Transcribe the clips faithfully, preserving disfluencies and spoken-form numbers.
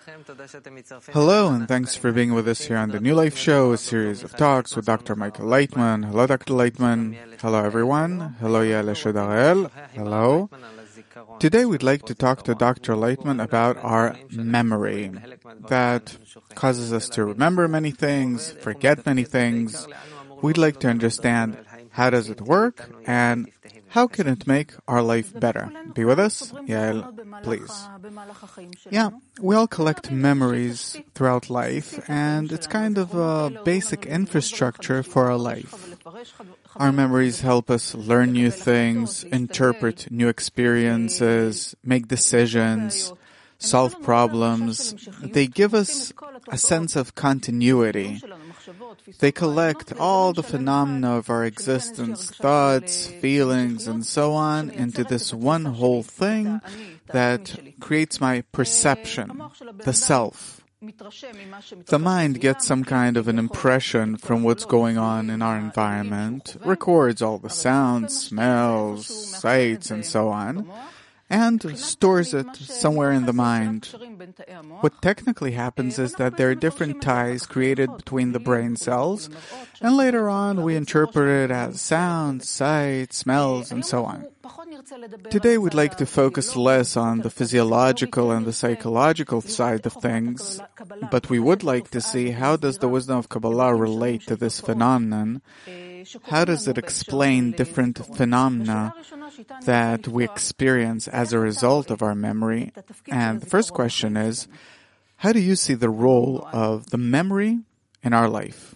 Hello, and thanks for being with us here on the New Life Show, a series of talks with Doctor Michael Leitman. Hello, Doctor Leitman. Hello, everyone. Hello, Yael Shodarel. Hello. Today, we'd like to talk to Doctor Leitman about our memory that causes us to remember many things, forget many things. We'd like to understand how does it work and how can it make our life better? Be with us, Yael, please. Yeah, we all collect memories throughout life, and it's kind of a basic infrastructure for our life. Our memories help us learn new things, interpret new experiences, make decisions, solve problems. They give us a sense of continuity. They collect all the phenomena of our existence, thoughts, feelings, and so on, into this one whole thing that creates my perception, the self. The mind gets some kind of an impression from what's going on in our environment, records all the sounds, smells, sights, and so on, and stores it somewhere in the mind. What technically happens is that there are different ties created between the brain cells, and later on we interpret it as sounds, sights, smells, and so on. Today we'd like to focus less on the physiological and the psychological side of things, but we would like to see how does the wisdom of Kabbalah relate to this phenomenon. How does it explain different phenomena that we experience as a result of our memory? And the first question is, how do you see the role of the memory in our life?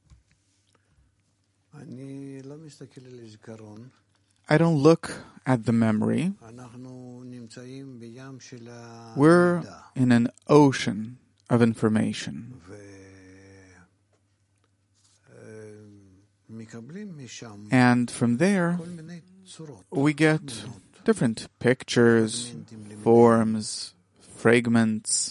I don't look at the memory. We're in an ocean of information. And from there, we get different pictures, forms, fragments,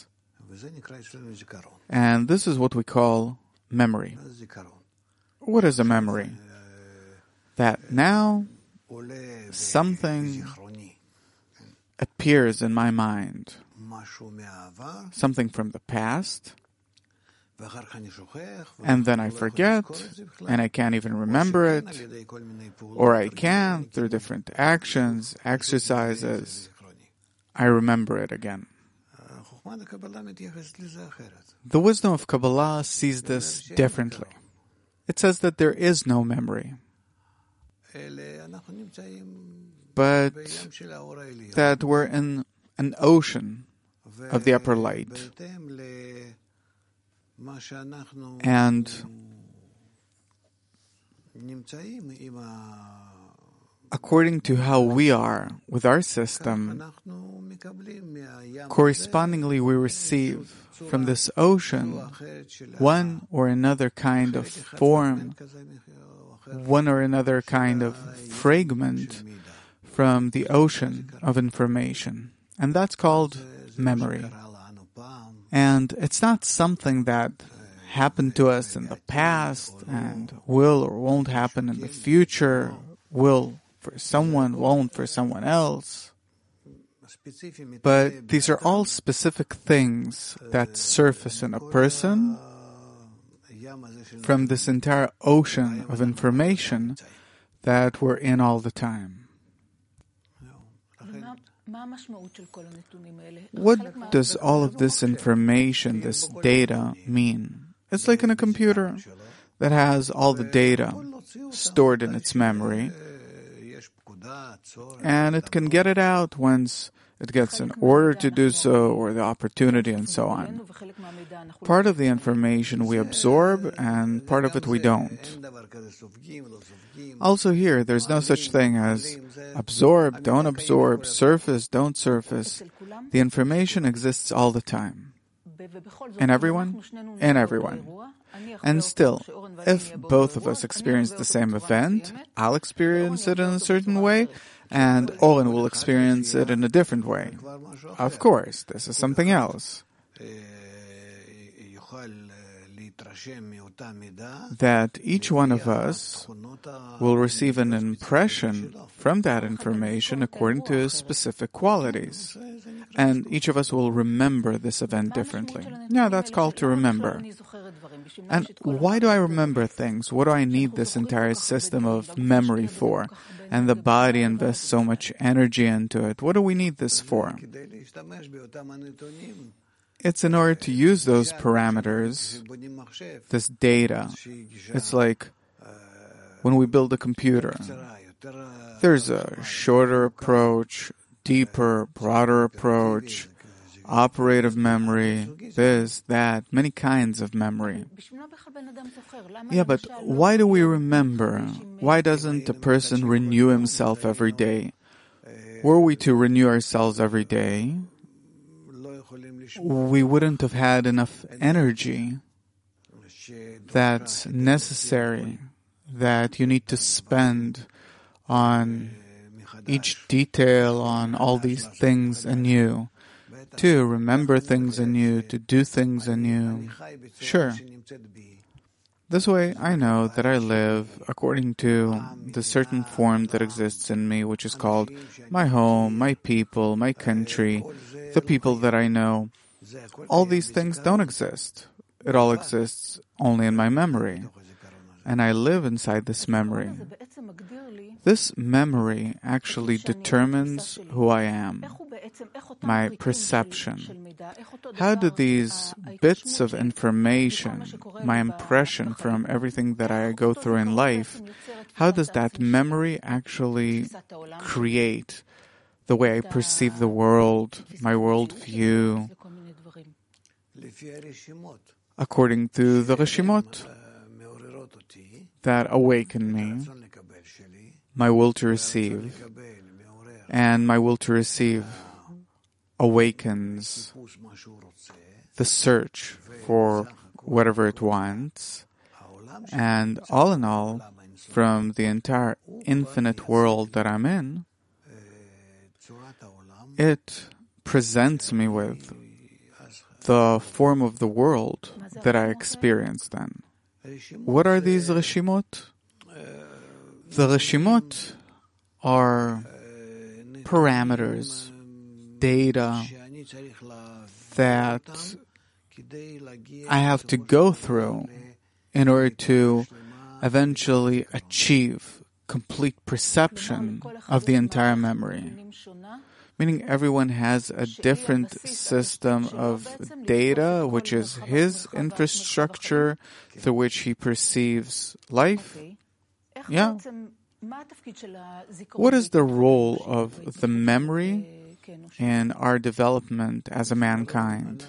and this is what we call memory. What is a memory? That now something appears in my mind, something from the past, and then I forget, and I can't even remember it, or I can, through different actions, exercises, I remember it again. The wisdom of Kabbalah sees this differently. It says that there is no memory, but that we're in an ocean of the upper light. And according to how we are with our system, correspondingly we receive from this ocean one or another kind of form, one or another kind of fragment from the ocean of information. And that's called memory. And it's not something that happened to us in the past and will or won't happen in the future, will for someone, won't for someone else. But these are all specific things that surface in a person from this entire ocean of information that we're in all the time. What does all of this information, this data, mean? It's like in a computer that has all the data stored in its memory, and it can get it out once it gets an order to do so or the opportunity and so on. Part of the information we absorb and part of it we don't. Also here, there's no such thing as absorb, don't absorb, surface, don't surface. The information exists all the time. In everyone? In everyone. And still, if both of us experience the same event, I'll experience it in a certain way, and Oren will experience it in a different way. Of course, this is something else. That each one of us will receive an impression from that information according to his specific qualities. And each of us will remember this event differently. Yeah, that's called to remember. And why do I remember things? What do I need this entire system of memory for? And the body invests so much energy into it. What do we need this for? It's in order to use those parameters, this data. It's like when we build a computer. There's a shorter approach, deeper, broader approach, operative memory, this, that, many kinds of memory. Yeah, but why do we remember? Why doesn't a person renew himself every day? Were we to renew ourselves every day, we wouldn't have had enough energy that's necessary, that you need to spend on each detail, on all these things anew, to remember things anew, to do things anew. Sure. This way, I know that I live according to the certain form that exists in me, which is called my home, my people, my country, the people that I know. All these things don't exist. It all exists only in my memory. And I live inside this memory. This memory actually determines who I am, my perception. How do these bits of information, my impression from everything that I go through in life, how does that memory actually create the way I perceive the world, my worldview, according to the Reshimot that awaken me, my will to receive, and my will to receive awakens the search for whatever it wants, and all in all, from the entire infinite world that I'm in, it presents me with the form of the world that I experience then. What are these Reshimot? The Reshimot are parameters, data that I have to go through in order to eventually achieve complete perception of the entire memory. Meaning everyone has a different system of data, which is his infrastructure through which he perceives life. Yeah. What is the role of the memory in our development as a mankind?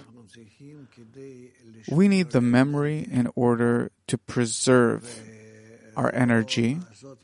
We need the memory in order to preserve our energy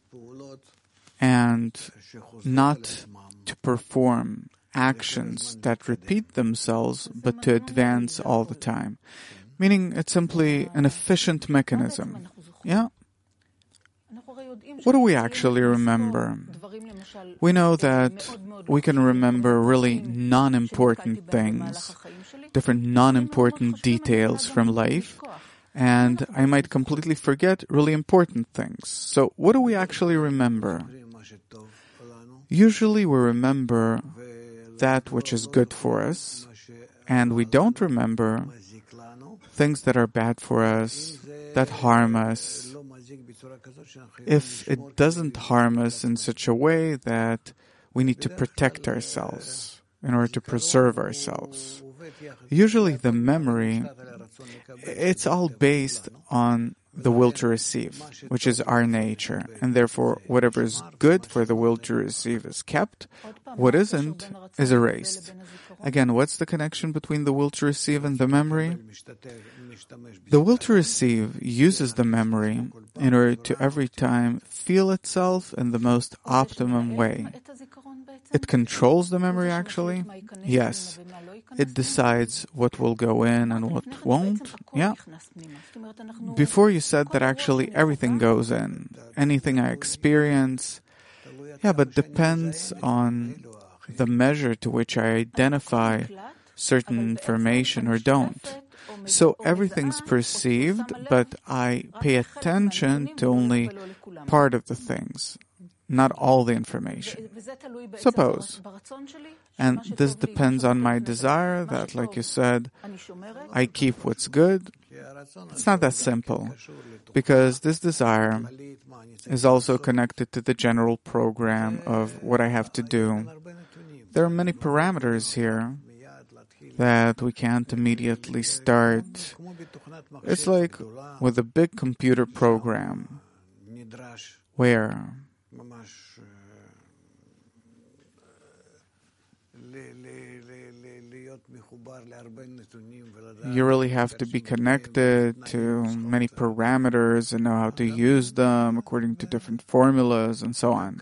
and not to perform actions that repeat themselves, but to advance all the time. Meaning it's simply an efficient mechanism. Yeah? What do we actually remember? We know that we can remember really non-important things, different non-important details from life, and I might completely forget really important things. So what do we actually remember? Usually we remember that which is good for us, and we don't remember things that are bad for us, that harm us, if it doesn't harm us in such a way that we need to protect ourselves in order to preserve ourselves. Usually the memory, it's all based on the will to receive, which is our nature, and therefore whatever is good for the will to receive is kept, what isn't is erased. Again, what's the connection between the will to receive and the memory? The will to receive uses the memory in order to every time feel itself in the most optimum way. It controls the memory actually? Yes. It decides what will go in and what won't. Yeah. Before you said that actually everything goes in. Anything I experience. Yeah, but depends on the measure to which I identify certain information or don't. So everything's perceived, but I pay attention to only part of the things. not all the information. Suppose. And this depends on my desire that, like you said, I keep what's good. It's not that simple, because this desire is also connected to the general program of what I have to do. There are many parameters here that we can't immediately start. It's like with a big computer program where you really have to be connected to many parameters and know how to use them according to different formulas and so on.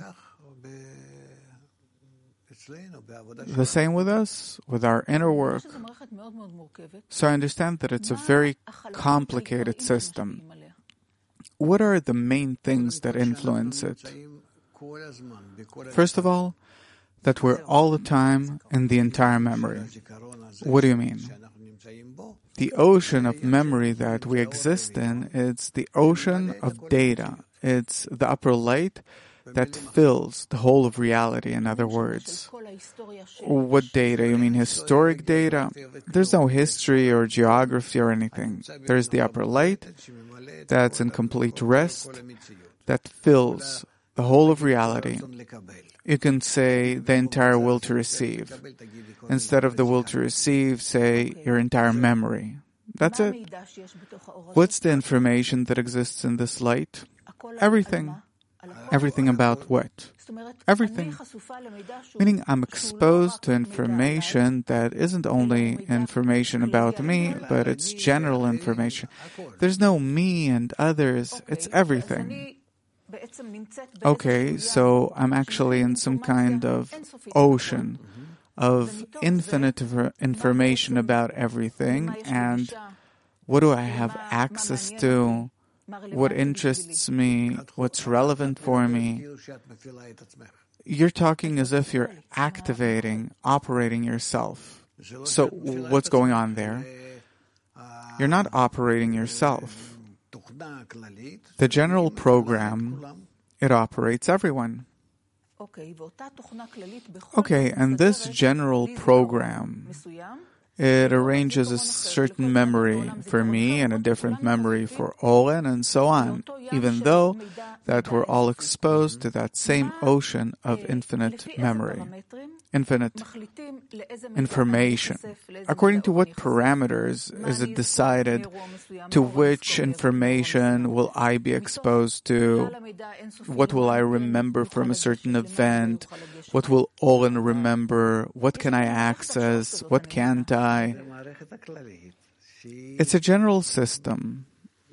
The same with us, with our inner work. So I understand that it's a very complicated system. What are the main things that influence it? First of all, that we're all the time in the entire memory. What do you mean? The ocean of memory that we exist in, it's the ocean of data. It's the upper light that fills the whole of reality, in other words. What data? You mean historic data? There's no history or geography or anything. There's the upper light that's in complete rest, that fills the whole of reality. You can say the entire will to receive. Instead of the will to receive, say your entire memory. That's it. What's the information that exists in this light? Everything. Everything about what? Everything. Meaning I'm exposed to information that isn't only information about me, but it's general information. There's no me and others. It's everything. Okay, so I'm actually in some kind of ocean of infinite information about everything, and what do I have access to? What interests me? What's relevant for me? You're talking as if you're activating, operating yourself. So what's going on there? You're not operating yourself. The general program, it operates everyone. Okay, and this general program, it arranges a certain memory for me and a different memory for Oren and so on, even though that we're all exposed to that same ocean of infinite memory, infinite information. According to what parameters is it decided to which information will I be exposed to? What will I remember from a certain event? What will Oren remember? What can I access? What can't I? It's a general system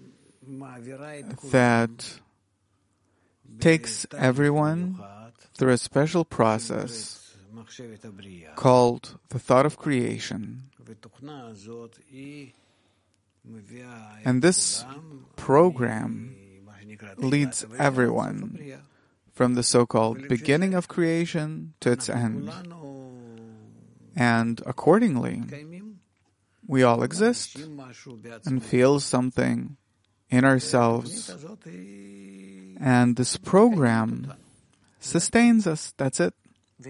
that takes everyone through a special process called the thought of creation. And this program leads everyone from the so-called beginning of creation to its end. And accordingly, we all exist and feel something in ourselves. And this program sustains us. That's it.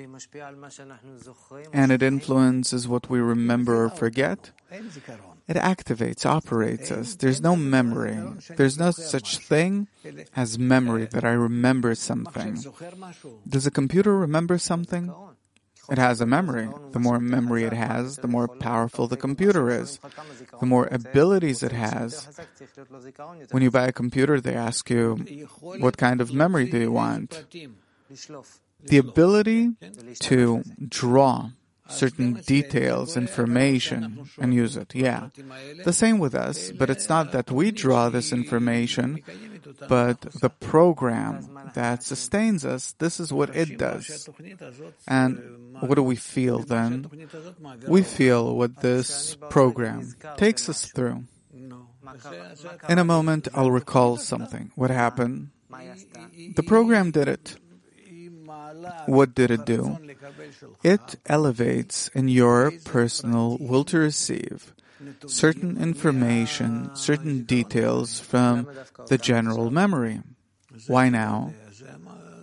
And it influences what we remember or forget. It activates, operates us. There's no memory. There's no such thing as memory, that I remember something. Does a computer remember something? It has a memory. The more memory it has, the more powerful the computer is. The more abilities it has. When you buy a computer, they ask you, what kind of memory do you want? The ability to draw certain details, information, and use it. Yeah. The same with us, but it's not that we draw this information, but the program that sustains us, this is what it does. And what do we feel then? We feel what this program takes us through. In a moment, I'll recall something. What happened? The program did it. What did it do? It elevates in your personal will to receive certain information, certain details from the general memory. Why now?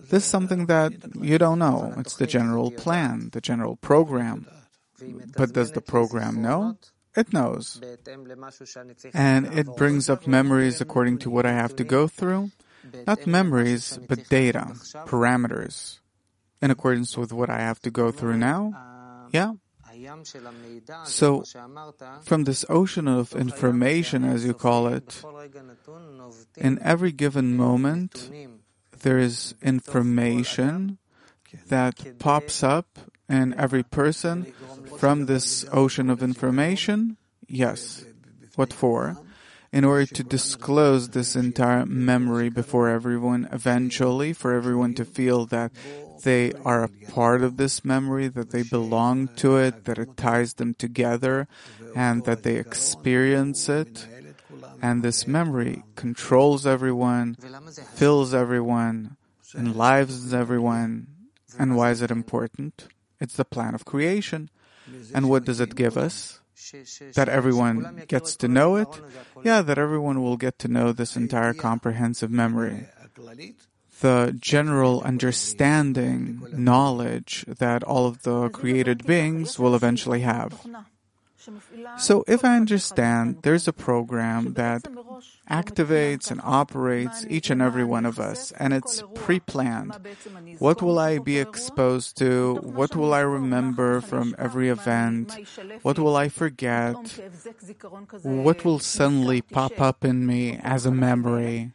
This is something that you don't know. It's the general plan, the general program. But does the program know? It knows. And it brings up memories according to what I have to go through. Not memories, but data, parameters. In accordance with what I have to go through now? Yeah. So, from this ocean of information, as you call it, in every given moment, there is information that pops up in every person from this ocean of information. Yes. What for? In order to disclose this entire memory before everyone, eventually, for everyone to feel that they are a part of this memory, that they belong to it, that it ties them together, and that they experience it. And this memory controls everyone, fills everyone, enlives everyone. And why is it important? It's the plan of creation. And what does it give us? That everyone gets to know it? Yeah, that everyone will get to know this entire comprehensive memory. The general understanding, knowledge that all of the created beings will eventually have. So if I understand there's a program that activates and operates each and every one of us, and it's pre-planned, what will I be exposed to? What will I remember from every event? What will I forget? What will suddenly pop up in me as a memory?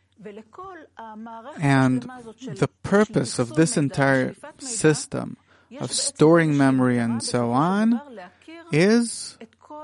And the purpose of this entire system of storing memory and so on is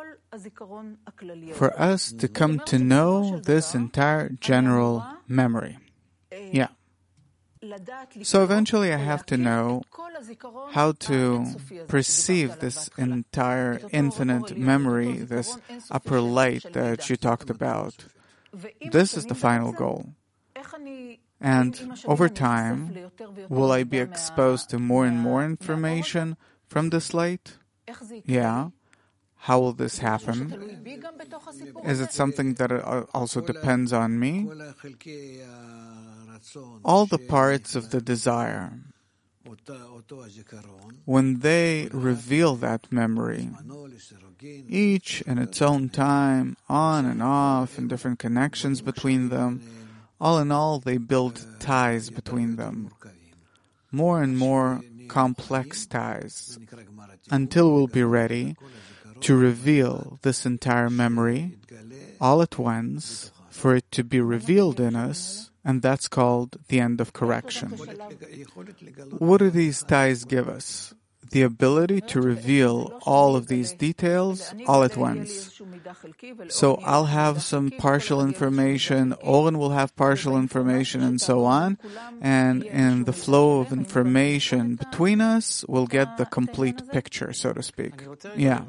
for us to come to know this entire general memory. Yeah. So eventually I have to know how to perceive this entire infinite memory, this upper light that you talked about. This is the final goal. And over time, will I be exposed to more and more information from this light? Yeah. How will this happen? Is it something that also depends on me? All the parts of the desire, when they reveal that memory, each in its own time, on and off, and different connections between them, all in all, they build ties between them. More and more complex ties, until we'll be ready to reveal this entire memory all at once, for it to be revealed in us, and that's called the end of correction. What do these ties give us? The ability to reveal all of these details all at once. So I'll have some partial information, Oren will have partial information, and so on. And in the flow of information between us, we'll get the complete picture, so to speak. Yeah.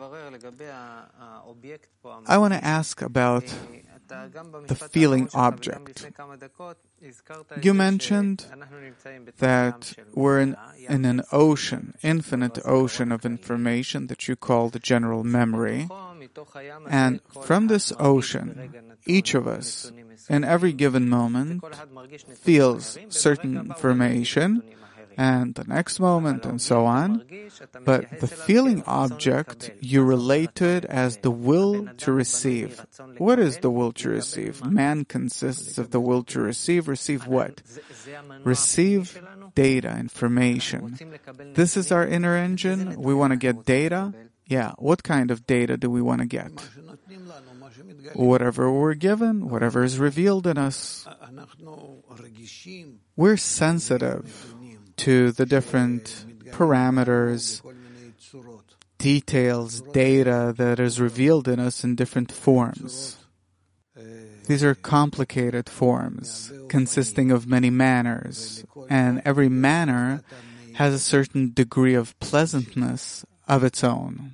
I want to ask about the feeling object. You mentioned that we're in, in an ocean, infinite ocean of information that you call the general memory. And from this ocean, each of us, in every given moment, feels certain information, and the next moment, and so on. But the feeling object, you relate to it as the will to receive. What is the will to receive? Man consists of the will to receive. Receive what? Receive data, information. This is our inner engine. We want to get data. Yeah, what kind of data do we want to get? Whatever we're given, whatever is revealed in us. We're sensitive to the different parameters, details, data that is revealed in us in different forms. These are complicated forms, consisting of many manners, and every manner has a certain degree of pleasantness of its own.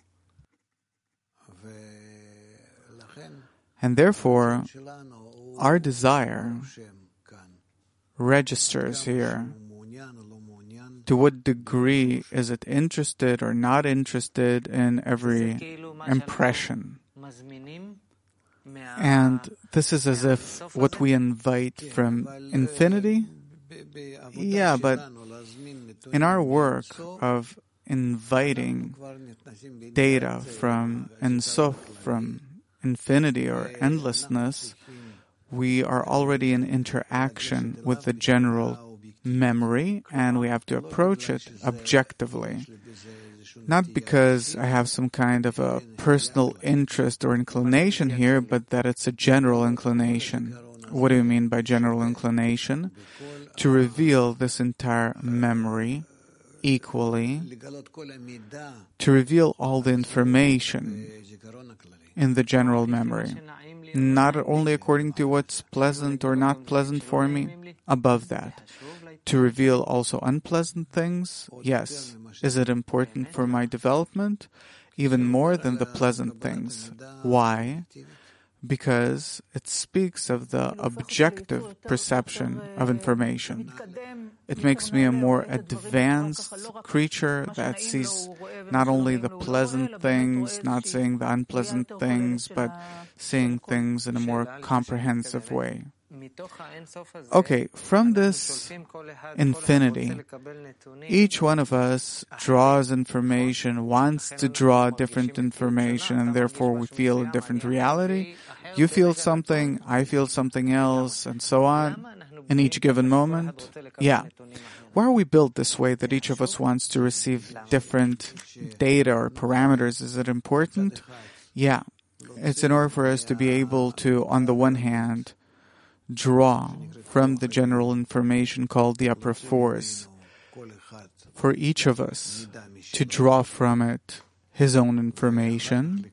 And therefore, our desire registers here. To what degree is it interested or not interested in every impression? And this is as if what we invite from infinity, Yeah, but in our work of inviting data from Ein Sof, from infinity or endlessness, we are already in interaction with the general memory, and we have to approach it objectively. Not because I have some kind of a personal interest or inclination here, but that it's a general inclination. What do you mean by general inclination? To reveal this entire memory equally, to reveal all the information in the general memory, not only according to what's pleasant or not pleasant for me, above that. To reveal also unpleasant things, yes. Is it important for my development? Even more than the pleasant things. Why? Because it speaks of the objective perception of information. It makes me a more advanced creature that sees not only the pleasant things, not seeing the unpleasant things, but seeing things in a more comprehensive way. Okay, from this infinity, each one of us draws information, wants to draw different information, and therefore we feel a different reality. You feel something, I feel something else, and so on, in each given moment. Yeah. Why are we built this way, that each of us wants to receive different data or parameters? Is it important? Yeah. It's in order for us to be able to, on the one hand, draw from the general information called the upper force, for each of us to draw from it his own information,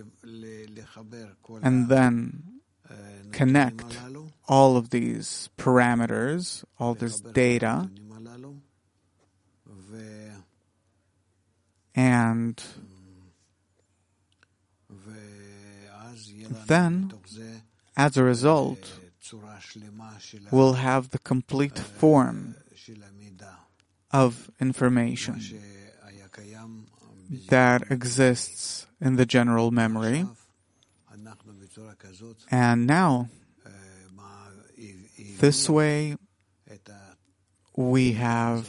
and then connect all of these parameters, all this data, and then, as a result, we'll have the complete form of information that exists in the general memory. And now, this way, we have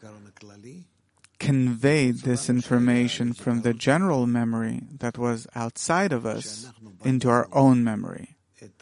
conveyed this information from the general memory that was outside of us into our own memory.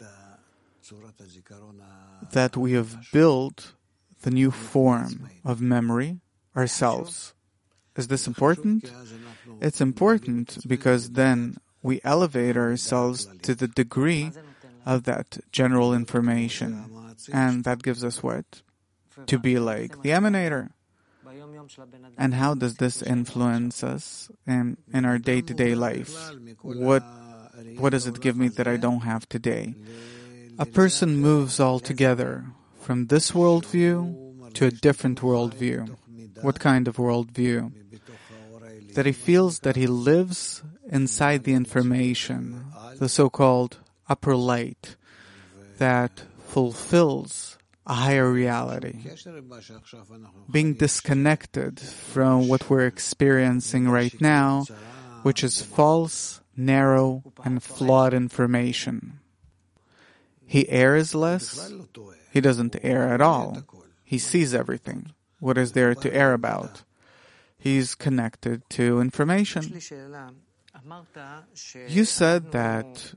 That we have built the new form of memory ourselves. Is this important? It's important because then we elevate ourselves to the degree of that general information. And that gives us what? To be like the emanator. And how does this influence us in, in our day-to-day life? What, what does it give me that I don't have today? A person moves altogether from this worldview to a different worldview. What kind of worldview? That he feels that he lives inside the information, the so-called upper light, that fulfills a higher reality. Being disconnected from what we're experiencing right now, which is false, narrow, and flawed information. He errs less. He doesn't err at all. He sees everything. What is there to err about? He's connected to information. You said that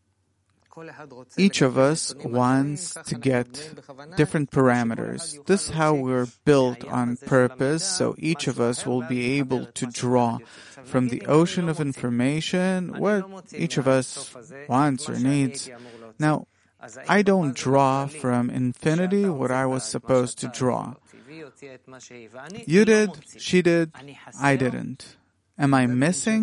each of us wants to get different parameters. This is how we're built on purpose, so each of us will be able to draw from the ocean of information what each of us wants or needs. Now, I don't draw from infinity what I was supposed to draw. You did, she did, I didn't. Am I missing?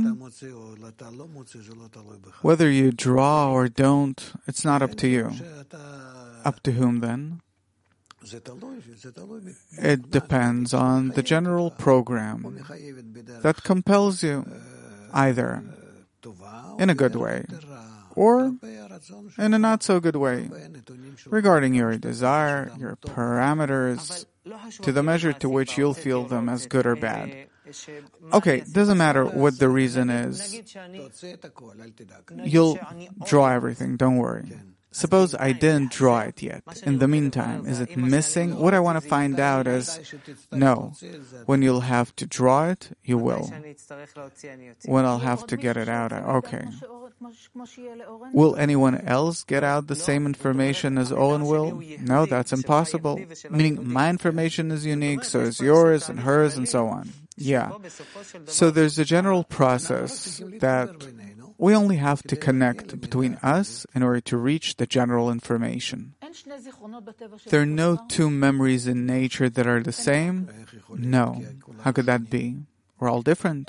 Whether you draw or don't, it's not up to you. Up to whom then? It depends on the general program that compels you, either in a good way or in a not so good way, regarding your desire, your parameters, to the measure to which you'll feel them as good or bad. Okay, doesn't matter what the reason is. You'll draw everything, don't worry. Suppose I didn't draw it yet. In the meantime, is it missing? What I want to find out is, no. When you'll have to draw it, you will. When I'll have to get it out, okay. Will anyone else get out the same information as Oren will? No, that's impossible. Meaning my information is unique, so is yours and hers and so on. Yeah. So there's a general process that we only have to connect between us in order to reach the general information. There are no two memories in nature that are the same? No. How could that be? We're all different.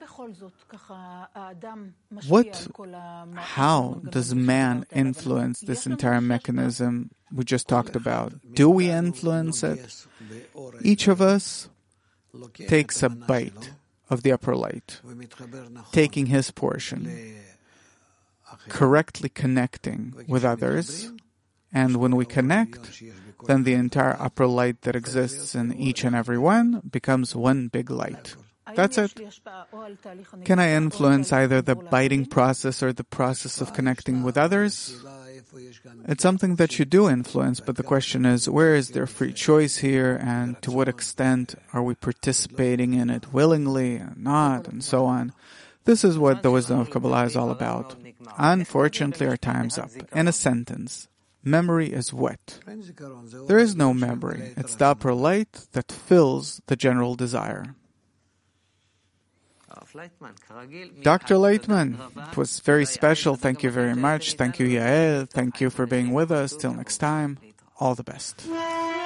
What, how does man influence this entire mechanism we just talked about? Do we influence it? Each of us takes a bite of the upper light, taking his portion, correctly connecting with others, and when we connect, then the entire upper light that exists in each and every one becomes one big light. That's it. Can I influence either the biting process or the process of connecting with others? It's something that you do influence, but the question is, where is there free choice here, and to what extent are we participating in it willingly and not, and so on. This is what the wisdom of Kabbalah is all about. Unfortunately, our time's up. In a sentence, memory is what? There is no memory. It's the upper light that fills the general desire. Doctor Leitman, it was very special. Thank you very much. Thank you, Yael. Thank you for being with us. Till next time, all the best.